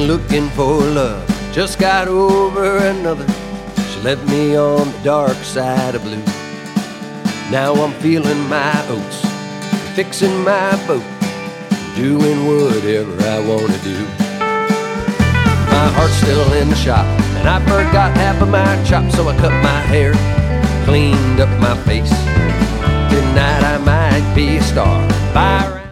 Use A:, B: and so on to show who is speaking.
A: looking for love, just got over another. She left me on the dark side of blue. Now I'm feeling my oats, fixing my boat, doing whatever I want to do. My heart's still in the shop, and I forgot half of my chop, so I cut my hair, cleaned up my face. Tonight I might be a star. Bye.